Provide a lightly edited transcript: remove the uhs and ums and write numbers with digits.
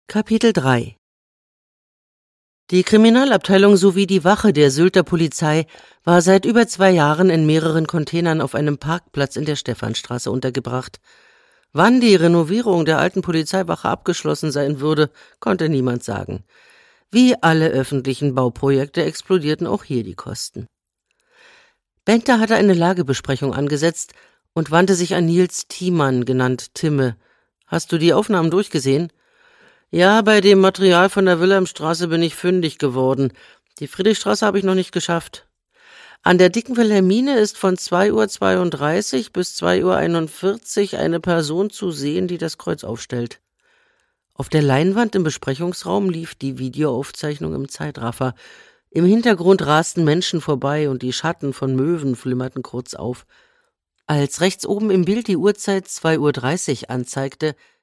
Kapitel 3 Die Kriminalabteilung sowie die Wache der Sylter Polizei war seit über 2 Jahren in mehreren Containern auf einem Parkplatz in der Stephanstraße untergebracht. Wann die Renovierung der alten Polizeiwache abgeschlossen sein würde, konnte niemand sagen. Wie alle öffentlichen Bauprojekte explodierten auch hier die Kosten. Bente hatte eine Lagebesprechung angesetzt und wandte sich an Nils Thiemann, genannt Timme. »Hast du die Aufnahmen durchgesehen?« »Ja, bei dem Material von der Wilhelmstraße bin ich fündig geworden. Die Friedrichstraße habe ich noch nicht geschafft. An der dicken Wilhelmine ist von 2:32 bis 2:41 eine Person zu sehen, die das Kreuz aufstellt.« Auf der Leinwand im Besprechungsraum lief die Videoaufzeichnung im Zeitraffer. Im Hintergrund rasten Menschen vorbei und die Schatten von Möwen flimmerten kurz auf. Als rechts oben im Bild die Uhrzeit 2:30 anzeigte,